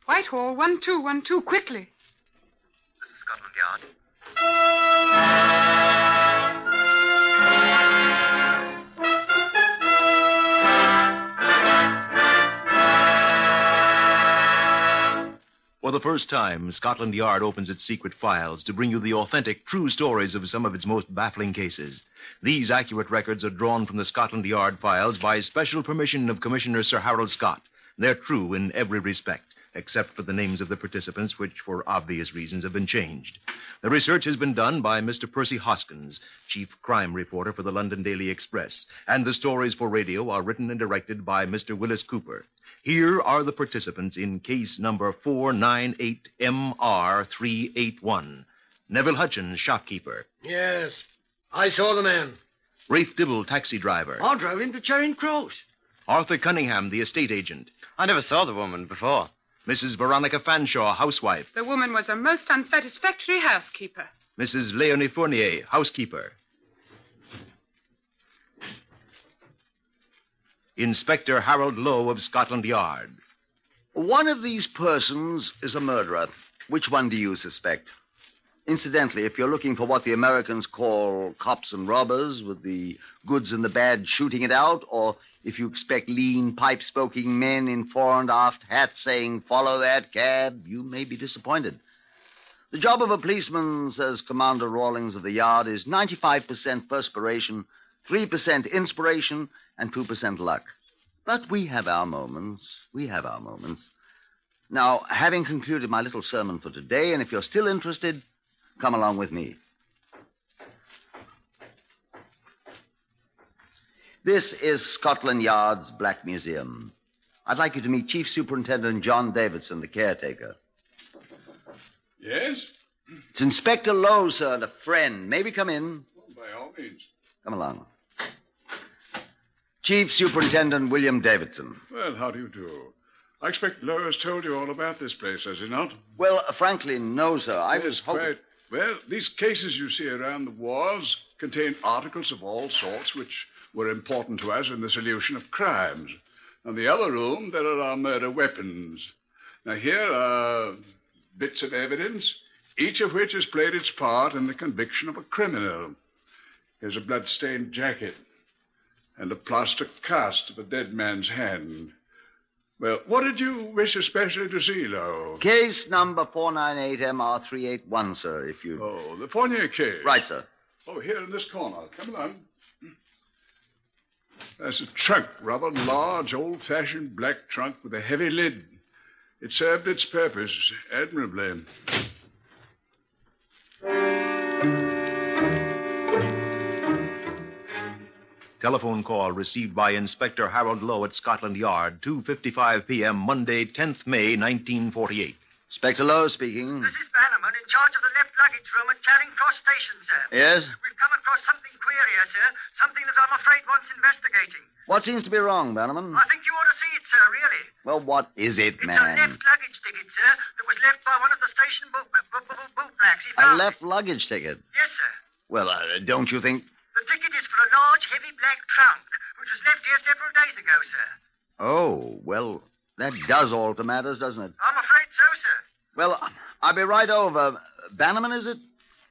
Whitehall, 1212, quickly. This is Scotland Yard. For the first time, Scotland Yard opens its secret files to bring you the authentic, true stories of some of its most baffling cases. These accurate records are drawn from the Scotland Yard files by special permission of Commissioner Sir Harold Scott. They're true in every respect, except for the names of the participants, which, for obvious reasons, have been changed. The research has been done by Mr. Percy Hoskins, chief crime reporter for the London Daily Express, and the stories for radio are written and directed by Mr. Willis Cooper. Here are the participants in case number 498MR381. Neville Hutchins, shopkeeper. Yes, I saw the man. Rafe Dibble, taxi driver. I drove him to Charing Cross. Arthur Cunningham, the estate agent. I never saw the woman before. Mrs. Veronica Fanshawe, housewife. The woman was a most unsatisfactory housekeeper. Mrs. Leonie Fournier, housekeeper. Inspector Harold Lowe of Scotland Yard. One of these persons is a murderer. Which one do you suspect? Incidentally, if you're looking for what the Americans call cops and robbers, with the goods and the bad shooting it out, or if you expect lean, pipe-smoking men in fore and aft hats saying, "Follow that cab," you may be disappointed. The job of a policeman, says Commander Rawlings of the Yard, is 95% perspiration, 3% inspiration, and 2% luck. But we have our moments. Now, having concluded my little sermon for today, and if you're still interested, come along with me. This is Scotland Yard's Black Museum. I'd like you to meet Chief Superintendent John Davidson, the caretaker. Yes? It's Inspector Lowe, sir, and a friend. May we come in? Well, by all means. Come along. Chief Superintendent William Davidson. Well, how do you do? I expect Lowe has told you all about this place, has he not? Well, frankly, no, sir. I Yes, was hoping... quite. Well, these cases you see around the wars contain articles of all sorts which were important to us in the solution of crimes. In the other room, there are our murder weapons. Now, here are bits of evidence, each of which has played its part in the conviction of a criminal. Here's a blood-stained jacket and a plaster cast of a dead man's hand. Well, what did you wish especially to see, Lowe? Case number 498MR381, sir, if you... Oh, the Fournier case. Right, sir. Oh, here in this corner. Come along. That's a trunk, rather large, old-fashioned black trunk with a heavy lid. It served its purpose admirably. Telephone call received by Inspector Harold Lowe at Scotland Yard, 2:55 p.m., Monday, 10th May, 1948. Inspector Lowe speaking. This is Bannerman in charge of the left luggage room at Charing Cross Station, sir. Yes? We've come across something queer here, sir. Something that I'm afraid wants investigating. What seems to be wrong, Bannerman? I think you ought to see it, sir, really. Well, what is it, It's man? a left luggage ticket, sir, that was left by one of the station boot blacks. He A found left luggage ticket? Yes, sir. Well, don't you think... The ticket is for a large, heavy black trunk, which was left here several days ago, sir. Oh, well, that does alter matters, doesn't it? I'm afraid so, sir. Well, I'll be right over. Bannerman, is it?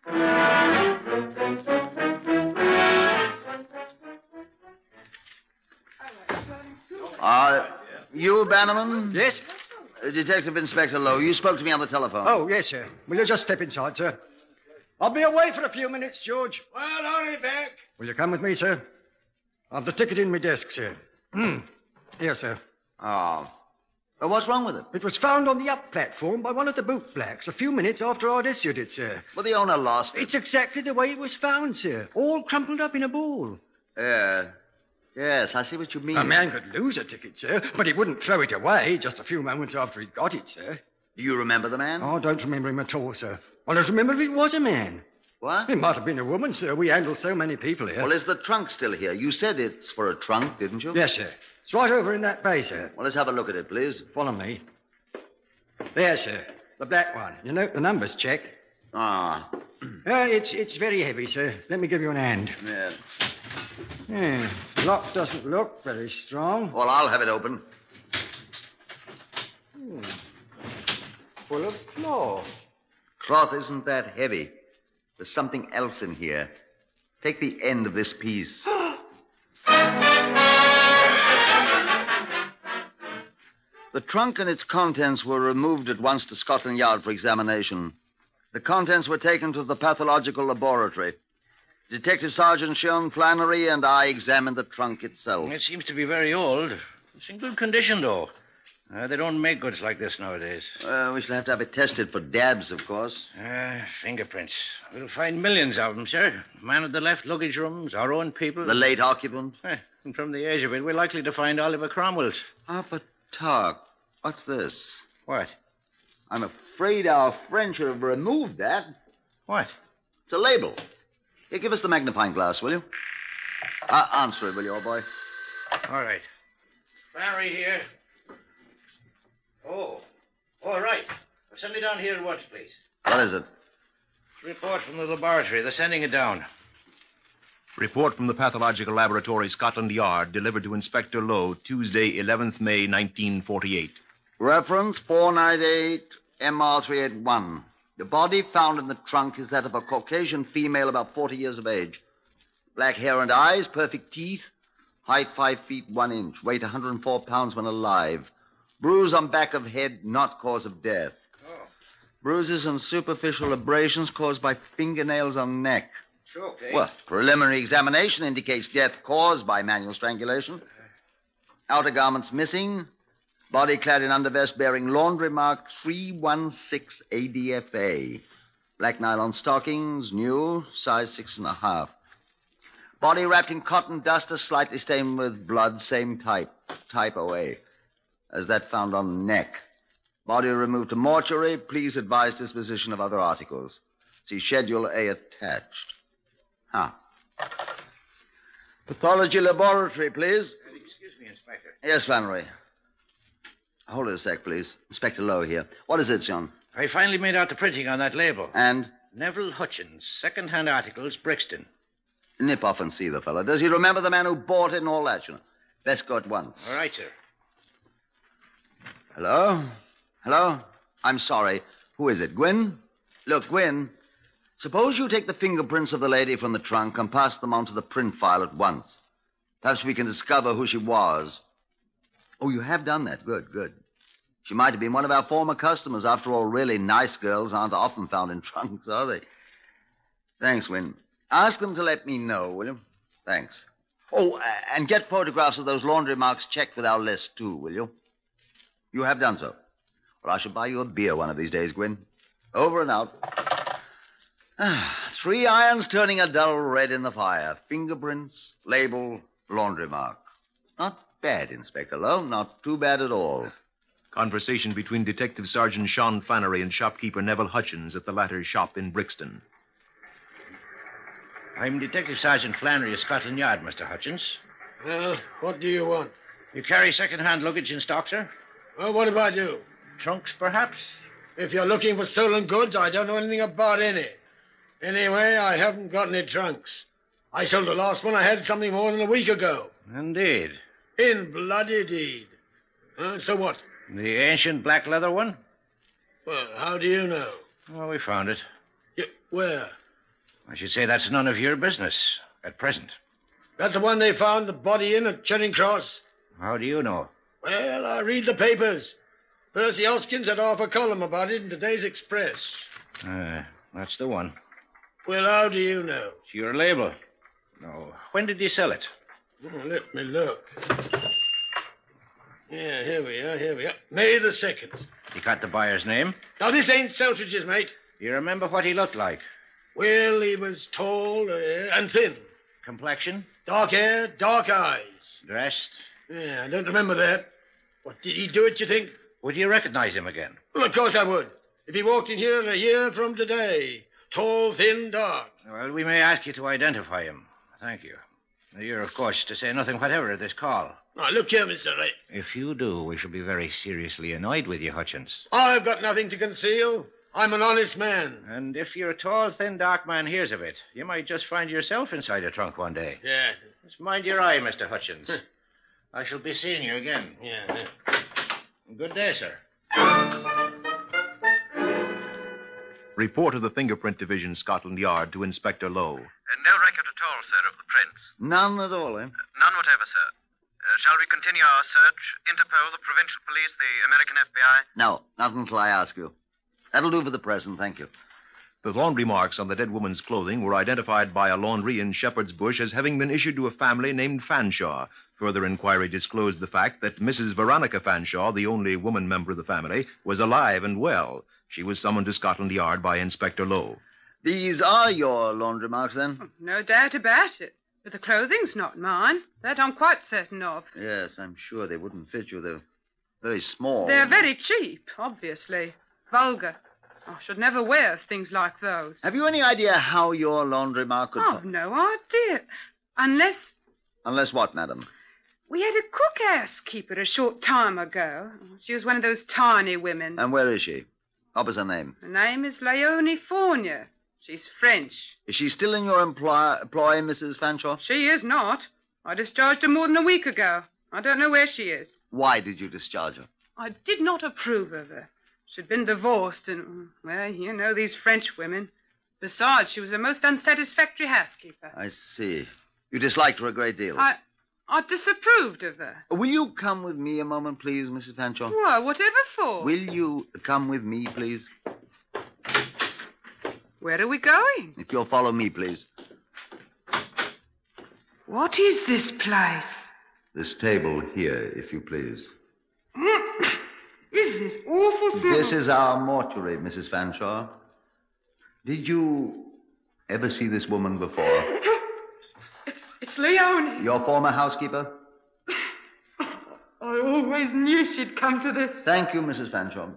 You, Bannerman? Yes? Detective Inspector Lowe, you spoke to me on the telephone. Oh, yes, sir. Will you just step inside, sir? I'll be away for a few minutes, George. Well, only back. Will you come with me, sir? I've the ticket in my desk, sir. Here, sir. Oh. Well, what's wrong with it? It was found on the up platform by one of the boot blacks a few minutes after I'd issued it, sir. Well, the owner lost it. It's exactly the way it was found, sir. All crumpled up in a ball. Yes, I see what you mean. A man could lose a ticket, sir, but he wouldn't throw it away just a few moments after he'd got it, sir. Do you remember the man? Oh, I don't remember him at all, sir. I just remember if it was a man. What? It might have been a woman, sir. We handle so many people here. Well, is the trunk still here? You said it's for a trunk, didn't you? Yes, sir. It's right over in that bay, sir. Well, let's have a look at it, please. Follow me. There, sir. The black one. You note the numbers, check. Ah. It's very heavy, sir. Let me give you an hand. Yeah. Lock doesn't look very strong. Well, I'll have it open. full of cloth. Cloth isn't that heavy. There's something else in here. Take the end of this piece. The trunk and its contents were removed at once to Scotland Yard for examination. The contents were taken to the pathological laboratory. Detective Sergeant Sean Flannery and I examined the trunk itself. It seems to be very old. It's in good condition, though. They don't make goods like this nowadays. We shall have to have it tested for dabs, of course. Fingerprints. We'll find millions of them, sir. Man at the left luggage rooms, our own people. The late occupant? And from the age of it, we're likely to find Oliver Cromwell's. But talk. What's this? What? I'm afraid our friend should have removed that. What? It's a label. Here, give us the magnifying glass, will you? Answer it, will you, old boy? All right. Flannery here. Oh, all right. Well, send it down here at once, please. What is it? Report from the laboratory. They're sending it down. Report from the Pathological Laboratory, Scotland Yard, delivered to Inspector Lowe, Tuesday, 11th May, 1948. Reference 498 MR381. The body found in the trunk is that of a Caucasian female about 40 years of age. Black hair and eyes, perfect teeth, height 5 feet 1 inch, weight 104 pounds when alive. Bruise on back of head, not cause of death. Oh. Bruises and superficial abrasions caused by fingernails on neck. Choked, eh? Well, preliminary examination indicates death caused by manual strangulation. Outer garments missing. Body clad in undervest bearing laundry mark 316 ADFA. Black nylon stockings, new, size 6.5. Body wrapped in cotton duster, slightly stained with blood, same type OA, as that found on neck. Body removed to mortuary. Please advise disposition of other articles. See Schedule A attached. Pathology laboratory, please. Excuse me, Inspector. Yes, Flannery. Hold it a sec, please. Inspector Lowe here. What is it, John? I finally made out the printing on that label. And? Neville Hutchins, second-hand articles, Brixton. Nip off and see the fellow. Does he remember the man who bought it and all that, you know? Best go at once. All right, sir. Hello? I'm sorry. Who is it, Gwyn? Look, Gwyn, suppose you take the fingerprints of the lady from the trunk and pass them on to the print file at once. Perhaps we can discover who she was. Oh, you have done that. Good. She might have been one of our former customers. After all, really nice girls aren't often found in trunks, are they? Thanks, Wynne. Ask them to let me know, will you? Thanks. Oh, and get photographs of those laundry marks checked with our list, too, will you? You have done so. Well, I shall buy you a beer one of these days, Gwyn. Over and out. 3 irons turning a dull red in the fire. Fingerprints, label, laundry mark. Not bad, Inspector Lowe. Not too bad at all. Conversation between Detective Sergeant Sean Flannery and shopkeeper Neville Hutchins at the latter's shop in Brixton. I'm Detective Sergeant Flannery of Scotland Yard, Mr. Hutchins. Well, what do you want? You carry second-hand luggage in stock, sir? Well, what about you? Trunks, perhaps? If you're looking for stolen goods, I don't know anything about any. Anyway, I haven't got any trunks. I sold the last one I had something more than a week ago. Indeed. In bloody deed. So what? The ancient black leather one? Well, how do you know? Well, we found it. Where? I should say that's none of your business at present. That's the one they found the body in at Charing Cross? How do you know? Well, I read the papers. Percy Hoskins had half a column about it in today's Express. That's the one. Well, how do you know? It's your label. No. When did you sell it? Let me look. Yeah, here we are. May the 2nd. You got the buyer's name? Now, this ain't Selfridge's, mate. You remember what he looked like? Well, he was tall and thin. Complexion? Dark hair, dark eyes. Dressed? Yeah, I don't remember that. What, did he do it, you think? Would you recognize him again? Well, of course I would. If he walked in here a year from today. Tall, thin, dark. Well, we may ask you to identify him. Thank you. You're, of course, to say nothing whatever of this call. Now, look here, Mr. Ray. If you do, we shall be very seriously annoyed with you, Hutchins. I've got nothing to conceal. I'm an honest man. And if your tall, thin, dark man hears of it, you might just find yourself inside a trunk one day. Yeah. Just mind your eye, Mr. Hutchins. I shall be seeing you again. Yeah. Good day, sir. Report of the Fingerprint Division, Scotland Yard, to Inspector Lowe. No record at all, sir, of the prints. None at all, eh? None whatever, sir. Shall we continue our search? Interpol, the provincial police, the American FBI? No, not until I ask you. That'll do for the present, thank you. The laundry marks on the dead woman's clothing were identified by a laundry in Shepherd's Bush as having been issued to a family named Fanshawe. Further inquiry disclosed the fact that Mrs. Veronica Fanshawe, the only woman member of the family, was alive and well. She was summoned to Scotland Yard by Inspector Lowe. These are your laundry marks, then? Oh, no doubt about it. But the clothing's not mine. That I'm quite certain of. Yes, I'm sure they wouldn't fit you. They're very small. They're very cheap, obviously. Vulgar. I should never wear things like those. Have you any idea how your laundry mark could... I've no idea. Unless... Unless what, madam? We had a cook housekeeper a short time ago. She was one of those tiny women. And where is she? What was her name? Her name is Leonie Fournier. She's French. Is she still in your employ, Mrs. Fanshawe? She is not. I discharged her more than a week ago. I don't know where she is. Why did you discharge her? I did not approve of her. She'd been divorced and, well, you know these French women. Besides, she was a most unsatisfactory housekeeper. I see. You disliked her a great deal. I disapproved of her. Will you come with me a moment, please, Mrs. Fanshawe? Why, whatever for? Will you come with me, please? Where are we going? If you'll follow me, please. What is this place? This table here, if you please. Is this awful smell? This is our mortuary, Mrs. Fanshawe. Did you ever see this woman before? It's Leonie. Your former housekeeper? I always knew she'd come to this. Thank you, Mrs. Fanshawe.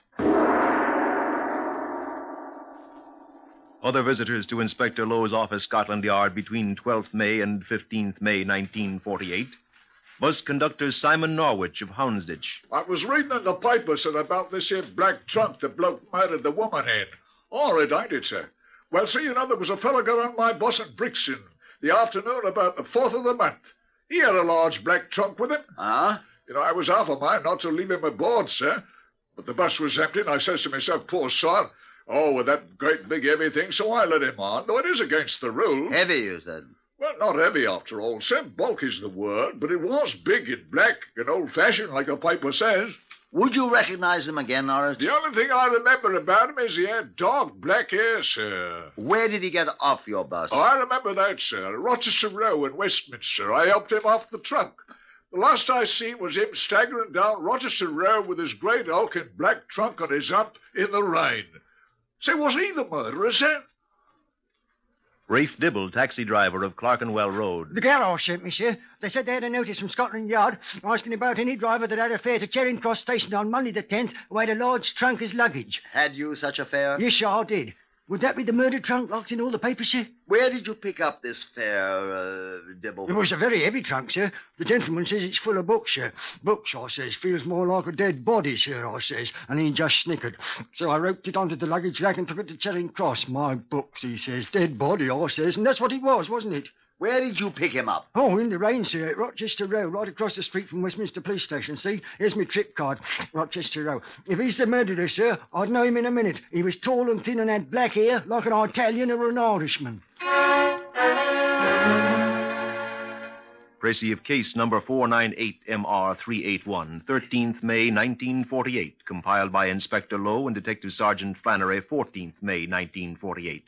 Other visitors to Inspector Lowe's office, Scotland Yard, between 12th May and 15th May, 1948. Bus conductor Simon Norwich of Houndsditch. I was reading in the paper, sir, about this here black trunk the bloke murdered the woman in. All right, ain't it, sir? Well, see, you know, there was a fellow got on my bus at Brixton the afternoon about the 4th of the month. He had a large black trunk with him. Ah? You know, I was half a mind not to leave him aboard, sir. But the bus was empty, and I says to myself, poor sod. Oh, with that great big heavy thing, so I let him on, though it is against the rules. Heavy, you said? Well, not heavy after all, sir. Bulk is the word, but it was big and black and old-fashioned, like the paper says. Would you recognize him again, Norris? The only thing I remember about him is he had dark black hair, sir. Where did he get off your bus? Oh, I remember that, sir. Rochester Row in Westminster. I helped him off the trunk. The last I seen was him staggering down Rochester Row with his great hulking black trunk on his hump in the rain. Say, was he the murderer, sir? Rafe Dibble, taxi driver of Clerkenwell Road. The garage sent me, sir. They said they had a notice from Scotland Yard asking about any driver that had a fare to Charing Cross Station on Monday the 10th who had a large trunk as luggage. Had you such a fare? Yes, sir, I did. Would that be the murder trunk locked in all the papers, sir? Where did you pick up this fare, Dibble? It was a very heavy trunk, sir. The gentleman says it's full of books, sir. Books, I says, feels more like a dead body, sir, I says. And he just snickered. So I roped it onto the luggage rack and took it to Charing Cross. My books, he says. Dead body, I says. And that's what it was, wasn't it? Where did you pick him up? Oh, in the rain, sir, at Rochester Row, right across the street from Westminster Police Station. See, here's my trip card, Rochester Row. If he's the murderer, sir, I'd know him in a minute. He was tall and thin and had black hair, like an Italian or an Irishman. Précis of case number 498MR381, 13th May, 1948, compiled by Inspector Lowe and Detective Sergeant Flannery, 14th May, 1948.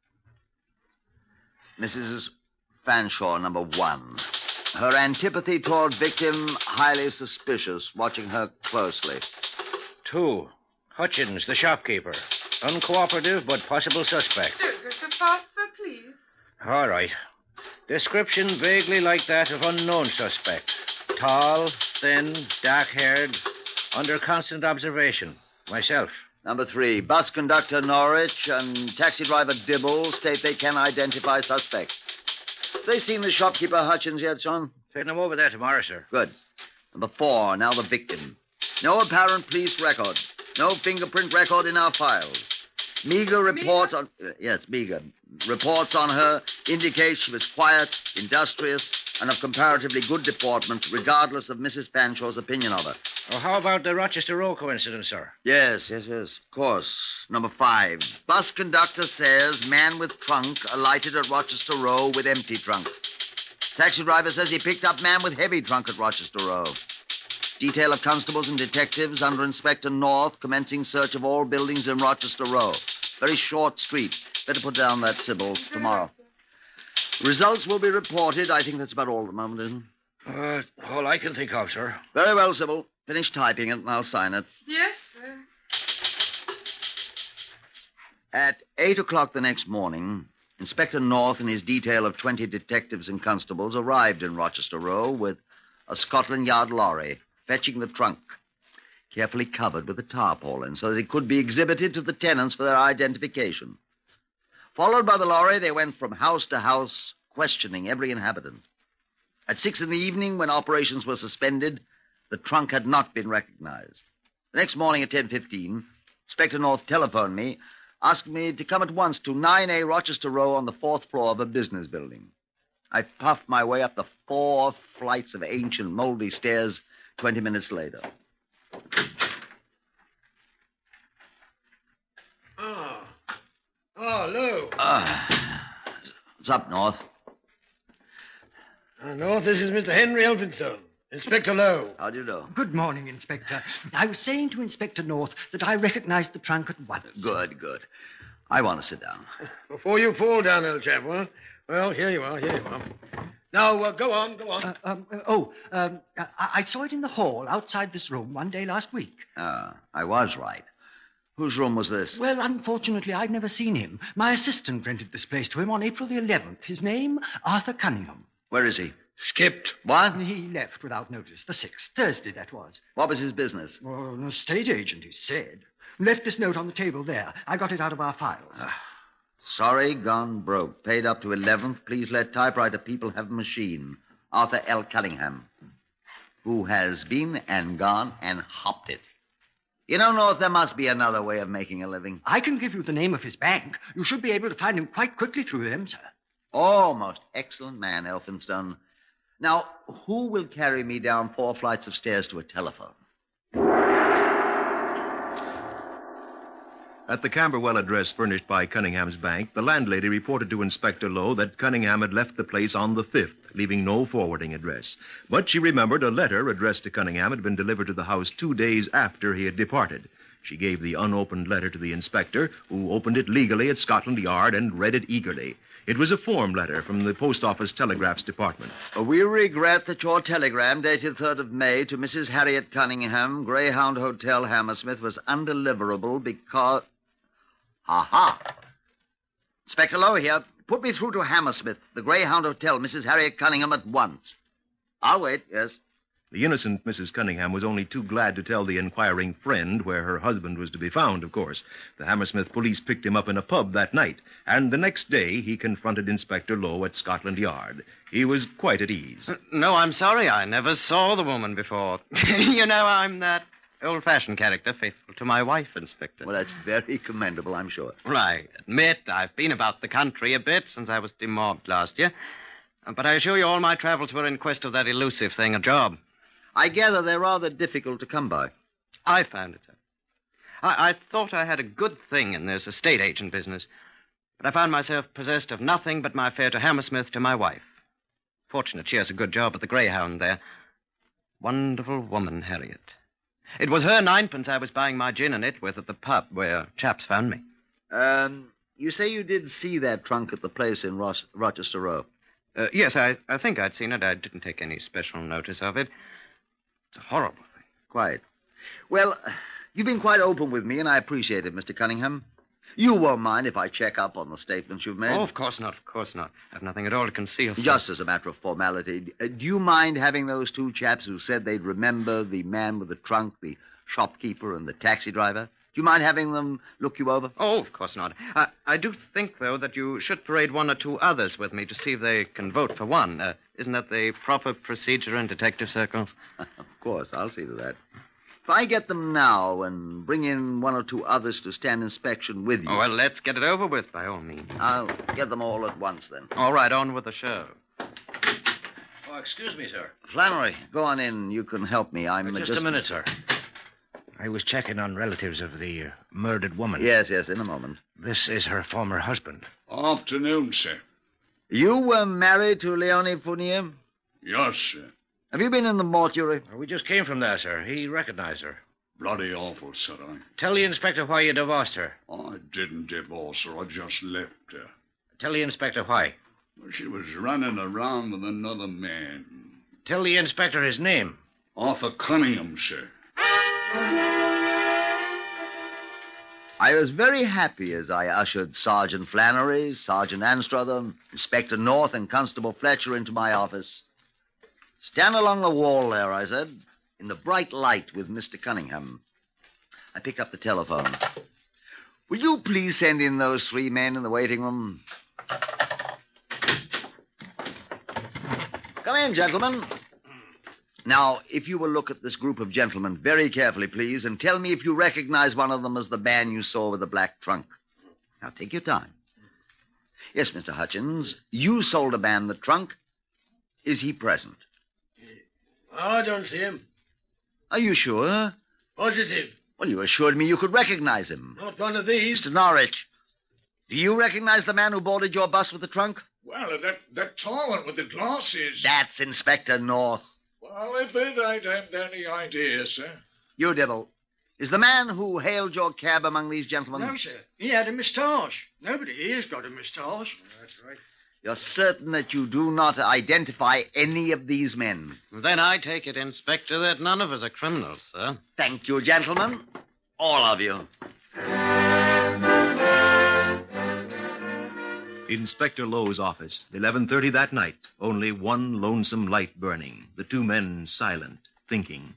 Mrs. Fanshawe, number 1. Her antipathy toward victim, highly suspicious, watching her closely. 2. Hutchins, the shopkeeper. Uncooperative, but possible suspect. Don't go so fast, sir, please. All right. Description vaguely like that of unknown suspect. Tall, thin, dark-haired, under constant observation. Myself. Number 3, bus conductor Norwich and taxi driver Dibble state they can identify suspect. Have they seen the shopkeeper Hutchins yet, son? Taking them over there tomorrow, sir. Good. Number 4, now the victim. No apparent police record. No fingerprint record in our files. Meager reports on... yes, meager. Reports on her indicate she was quiet, industrious, and of comparatively good deportment, regardless of Mrs. Fanshawe's opinion of her. Oh, how about the Rochester Row coincidence, sir? Yes. Of course. Number 5. Bus conductor says man with trunk alighted at Rochester Row with empty trunk. Taxi driver says he picked up man with heavy trunk at Rochester Row. Detail of constables and detectives under Inspector North commencing search of all buildings in Rochester Row. Very short street. Better put down that Sybil tomorrow. Results will be reported. I think that's about all at the moment, isn't it? All I can think of, sir. Very well, Sybil. Finish typing it and I'll sign it. Yes, sir. At 8 o'clock the next morning, Inspector North and his detail of 20 detectives and constables arrived in Rochester Row with a Scotland Yard lorry fetching the trunk, carefully covered with a tarpaulin so that it could be exhibited to the tenants for their identification. Followed by the lorry, they went from house to house, questioning every inhabitant. At 6 in the evening, when operations were suspended, the trunk had not been recognized. The next morning at 10:15, Inspector North telephoned me, asking me to come at once to 9A Rochester Row on the 4th floor of a business building. I puffed my way up the 4 flights of ancient, moldy stairs 20 minutes later. Lou. What's up, North? North, this is Mr. Henry Elphinstone, Inspector Lowe. How do you know? Good morning, Inspector. I was saying to Inspector North that I recognized the trunk at once. Good. I want to sit down. Before you fall down, old chap, huh? Well, here you are. Now, go on. I saw it in the hall outside this room one day last week. I was right. Whose room was this? Well, unfortunately, I've never seen him. My assistant rented this place to him on April the 11th. His name, Arthur Cunningham. Where is he? Skipped. What? He left without notice. The 6th, Thursday, that was. What was his business? Well, an estate agent, he said. Left this note on the table there. I got it out of our files. Sorry, gone broke. Paid up to 11th. Please let typewriter people have a machine. Arthur L. Cunningham, who has been and gone and hopped it. You know, North, there must be another way of making a living. I can give you the name of his bank. You should be able to find him quite quickly through them, sir. Oh, most excellent man, Elphinstone. Now, who will carry me down 4 flights of stairs to a telephone? At the Camberwell address furnished by Cunningham's bank, the landlady reported to Inspector Lowe that Cunningham had left the place on the 5th, leaving no forwarding address. But she remembered a letter addressed to Cunningham had been delivered to the house 2 days after he had departed. She gave the unopened letter to the inspector, who opened it legally at Scotland Yard and read it eagerly. It was a form letter from the Post Office Telegraphs Department. We regret that your telegram dated 3rd of May to Mrs. Harriet Cunningham, Greyhound Hotel, Hammersmith, was undeliverable because... Aha! Inspector Lowe here. Put me through to Hammersmith, the Greyhound Hotel, Mrs. Harriet Cunningham at once. I'll wait, yes. The innocent Mrs. Cunningham was only too glad to tell the inquiring friend where her husband was to be found, of course. The Hammersmith police picked him up in a pub that night, and the next day he confronted Inspector Lowe at Scotland Yard. He was quite at ease. No, I'm sorry. I never saw the woman before. You know, I'm that old-fashioned character, faithful to my wife, Inspector. Well, that's very commendable, I'm sure. Well, I admit I've been about the country a bit since I was demobbed last year. But I assure you all my travels were in quest of that elusive thing, a job. I gather they're rather difficult to come by. I found it, sir. I thought I had a good thing in this estate agent business, but I found myself possessed of nothing but my fare to Hammersmith to my wife. Fortunate she has a good job at the Greyhound there. Wonderful woman, Harriet. It was her 9pence I was buying my gin and it with at the pub where chaps found me. You say you did see that trunk at the place in Rochester Row? Yes, I think I'd seen it. I didn't take any special notice of it. It's a horrible thing. Quite. Well, you've been quite open with me, and I appreciate it, Mr. Cunningham. You won't mind if I check up on the statements you've made? Oh, of course not, of course not. I've nothing at all to conceal. Sir. Just as a matter of formality, do you mind having those 2 chaps who said they'd remember the man with the trunk, the shopkeeper, and the taxi driver? Do you mind having them look you over? Oh, of course not. I do think, though, that you should parade 1 or 2 others with me to see if they can vote for one. Isn't that the proper procedure in detective circles? Of course, I'll see to that. If I get them now and bring in 1 or 2 others to stand inspection with you... Oh, well, let's get it over with, by all means. I'll get them all at once, then. All right, on with the show. excuse me, sir. Flannery, go on in. You can help me. I'm Just a minute, sir. I was checking on relatives of the murdered woman. Yes, in a moment. This is her former husband. Afternoon, sir. You were married to Leonie Fournier? Yes, sir. Have you been in the mortuary? We just came from there, sir. He recognized her. Bloody awful, sir. Tell the inspector why you divorced her. I didn't divorce her. I just left her. Tell the inspector why. She was running around with another man. Tell the inspector his name. Arthur Cunningham, sir. I was very happy as I ushered Sergeant Flannery, Sergeant Anstruther, Inspector North, and Constable Fletcher into my office. Stand along the wall there, I said, in the bright light with Mr. Cunningham. I picked up the telephone. Will you please send in those 3 men in the waiting room? Come in, gentlemen. Now, if you will look at this group of gentlemen very carefully, please, and tell me if you recognize one of them as the man you saw with the black trunk. Now, take your time. Yes, Mr. Hutchins, you sold a man the trunk. Is he present? I don't see him. Are you sure? Positive. Well, you assured me you could recognize him. Not one of these. Mr. Norwich, do you recognize the man who boarded your bus with the trunk? Well, that tall one with the glasses. That's Inspector North. Well, I bet I haven't any idea, sir. You devil. Is the man who hailed your cab among these gentlemen? No, sir. He had a moustache. Nobody here's got a moustache. That's right. You're certain that you do not identify any of these men? Then I take it, Inspector, that none of us are criminals, sir. Thank you, gentlemen. All of you. Inspector Lowe's office, 11:30 that night. Only one lonesome light burning. The 2 men silent, thinking.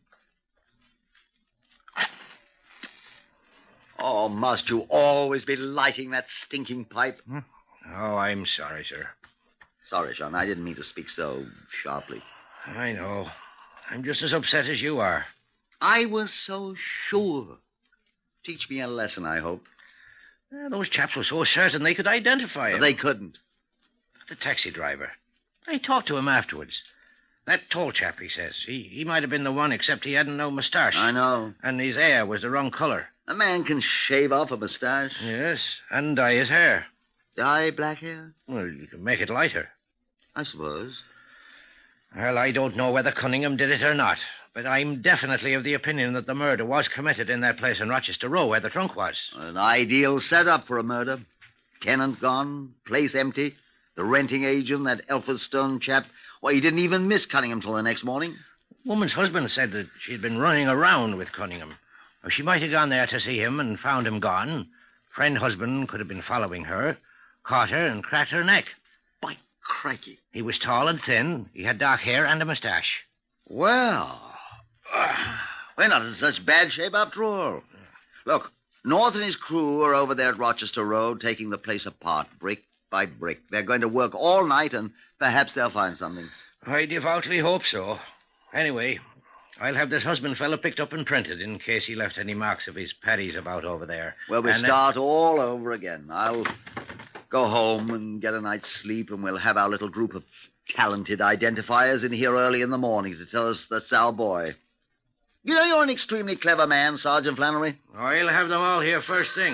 Oh, must you always be lighting that stinking pipe? Oh, I'm sorry, sir. Sorry, Sean. I didn't mean to speak so sharply. I know. I'm just as upset as you are. I was so sure. Teach me a lesson, I hope. Those chaps were so certain they could identify him. But they couldn't. The taxi driver. I talked to him afterwards. That tall chap, he says. He might have been the one, except he hadn't no moustache. I know. And his hair was the wrong color. A man can shave off a moustache. Yes, and dye his hair. Dye black hair? Well, you can make it lighter. I suppose. Well, I don't know whether Cunningham did it or not, but I'm definitely of the opinion that the murder was committed in that place in Rochester Row where the trunk was. An ideal setup for a murder. Tenant gone, place empty. The renting agent, that Elphinstone chap. Well, he didn't even miss Cunningham till the next morning. Woman's husband said that she'd been running around with Cunningham. Or she might have gone there to see him and found him gone. Friend husband could have been following her, caught her, and cracked her neck. By crikey. He was tall and thin. He had dark hair and a moustache. Well, we're not in such bad shape after all. Look, North and his crew are over there at Rochester Road taking the place apart, brick by brick. They're going to work all night, and perhaps they'll find something. I devoutly hope so. Anyway, I'll have this husband fella picked up and printed in case he left any marks of his paddies about over there. Well, we'll start all over again. I'll go home and get a night's sleep, and we'll have our little group of talented identifiers in here early in the morning to tell us that's our boy. You know, you're an extremely clever man, Sergeant Flannery. I'll have them all here first thing.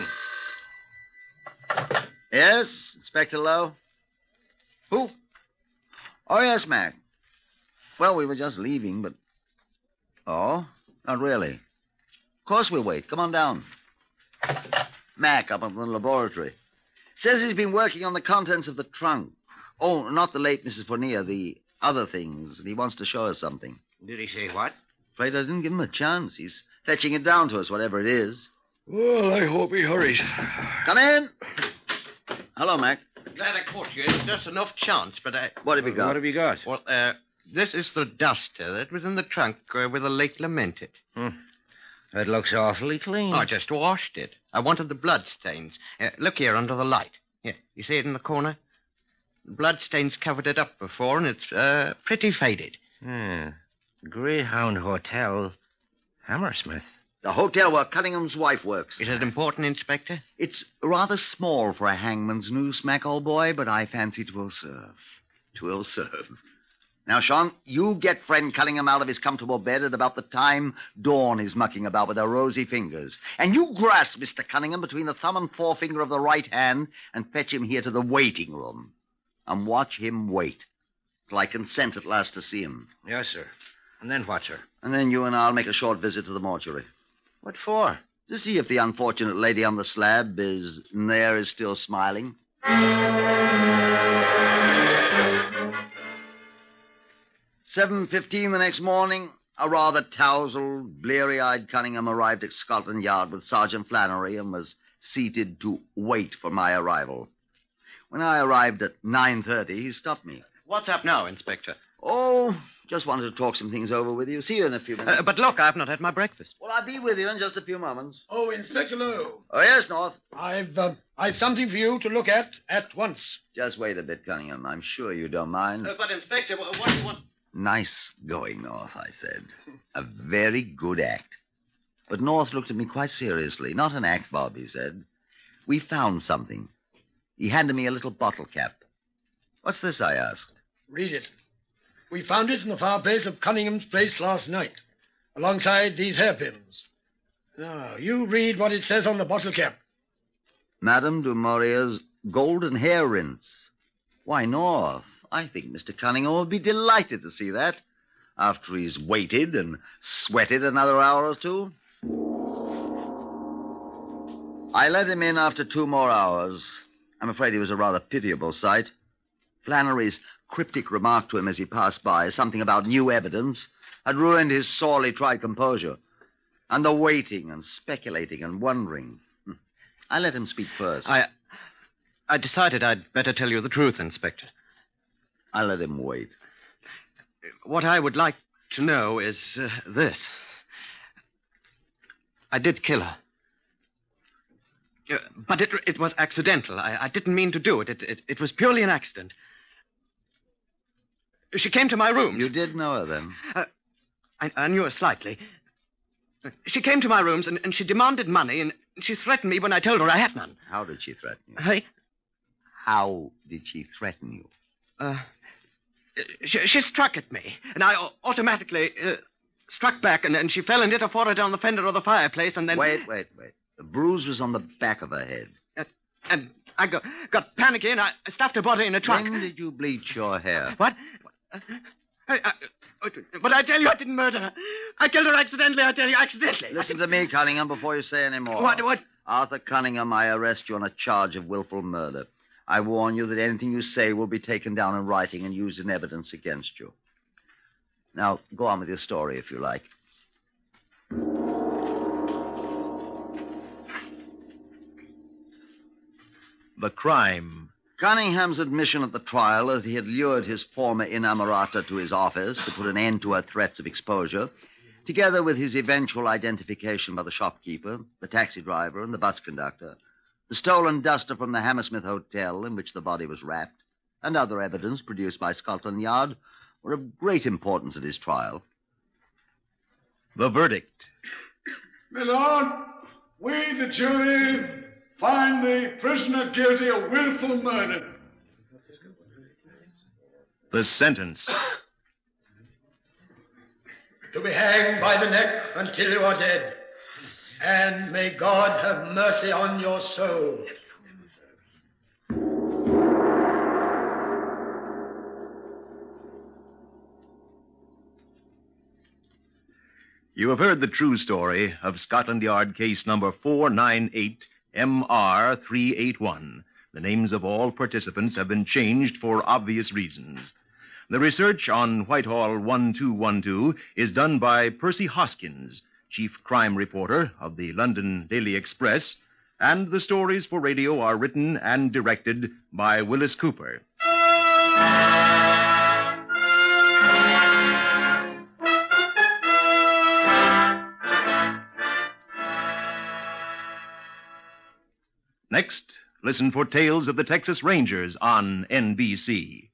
Yes, Inspector Lowe? Who? Oh, yes, Mac. Well, we were just leaving, but... Oh, not really. Of course we'll wait. Come on down. Mac up in the laboratory. Says he's been working on the contents of the trunk. Oh, not the late Mrs. Fournier, the other things. And he wants to show us something. Did he say what? Afraid I didn't give him a chance. He's fetching it down to us, whatever it is. Well, I hope he hurries. Come in. Hello, Mac. Glad I caught you. It's just enough chance, but What have you got? What have you got? Well, this is the duster that was in the trunk where the late lamented. That looks awfully clean. I just washed it. I wanted the blood stains. Look here under the light. Here, you see it in the corner? The blood stains covered it up before, and it's pretty faded. Greyhound Hotel, Hammersmith. The hotel where Cunningham's wife works. Is it important, Inspector? It's rather small for a hangman's noose, Mac, old boy, but I fancy 'twill serve. 'Twill serve. Now, Sean, you get friend Cunningham out of his comfortable bed at about the time Dawn is mucking about with her rosy fingers. And you grasp Mr. Cunningham between the thumb and forefinger of the right hand and fetch him here to the waiting room. And watch him wait till I consent at last to see him. Yes, sir. And then what, sir? And then you and I'll make a short visit to the mortuary. What for? To see if the unfortunate lady on the slab is still smiling. 7:15 the next morning, a rather tousled, bleary-eyed Cunningham arrived at Scotland Yard with Sergeant Flannery and was seated to wait for my arrival. When I arrived at 9:30, he stopped me. What's up now, Inspector? Oh, just wanted to talk some things over with you. See you in a few minutes. But look, I've not had my breakfast. Well, I'll be with you in just a few moments. Oh, Inspector Lowe. Oh, yes, North. I've something for you to look at once. Just wait a bit, Cunningham. I'm sure you don't mind. But, Inspector, what... Nice going, North, I said. A very good act. But North looked at me quite seriously. Not an act, Bob, he said. We found something. He handed me a little bottle cap. What's this, I asked. Read it. We found it in the fireplace of Cunningham's place last night, alongside these hairpins. Now, you read what it says on the bottle cap. Madame du Maurier's golden hair rinse. Why, North, I think Mr. Cunningham will be delighted to see that, after he's waited and sweated another hour or two. I let him in after 2 more hours. I'm afraid he was a rather pitiable sight. Flannery's cryptic remark to him as he passed by, something about new evidence, had ruined his sorely tried composure. And the waiting and speculating and wondering. I let him speak first. I decided I'd better tell you the truth, Inspector. I let him wait. What I would like to know is this. I did kill her. But it was accidental. I didn't mean to do it. It was purely an accident. She came to my rooms. You did know her, then? I knew her slightly. She came to my rooms, and she demanded money, and she threatened me when I told her I had none. How did she threaten you? How did she threaten you? She struck at me, and I automatically struck back, and she fell and hit her forehead on the fender of the fireplace, and then... Wait. The bruise was on the back of her head. And I got panicky, and I stuffed her body in a trunk. When did you bleach your hair? What? But I tell you, I didn't murder her. I killed her accidentally, I tell you, accidentally. Listen to me, Cunningham, before you say any more. What? Arthur Cunningham, I arrest you on a charge of willful murder. I warn you that anything you say will be taken down in writing and used in evidence against you. Now, go on with your story, if you like. The crime. Cunningham's admission at the trial that he had lured his former inamorata to his office to put an end to her threats of exposure, together with his eventual identification by the shopkeeper, the taxi driver, and the bus conductor, the stolen duster from the Hammersmith Hotel in which the body was wrapped, and other evidence produced by Scotland Yard, were of great importance at his trial. The verdict. My lord, we, the jury, find the prisoner guilty of willful murder. The sentence. To be hanged by the neck until you are dead. And may God have mercy on your soul. You have heard the true story of Scotland Yard case number 498 MR 381. The names of all participants have been changed for obvious reasons. The research on Whitehall 1212 is done by Percy Hoskins, chief crime reporter of the London Daily Express, and the stories for radio are written and directed by Willis Cooper. Next, listen for Tales of the Texas Rangers on NBC.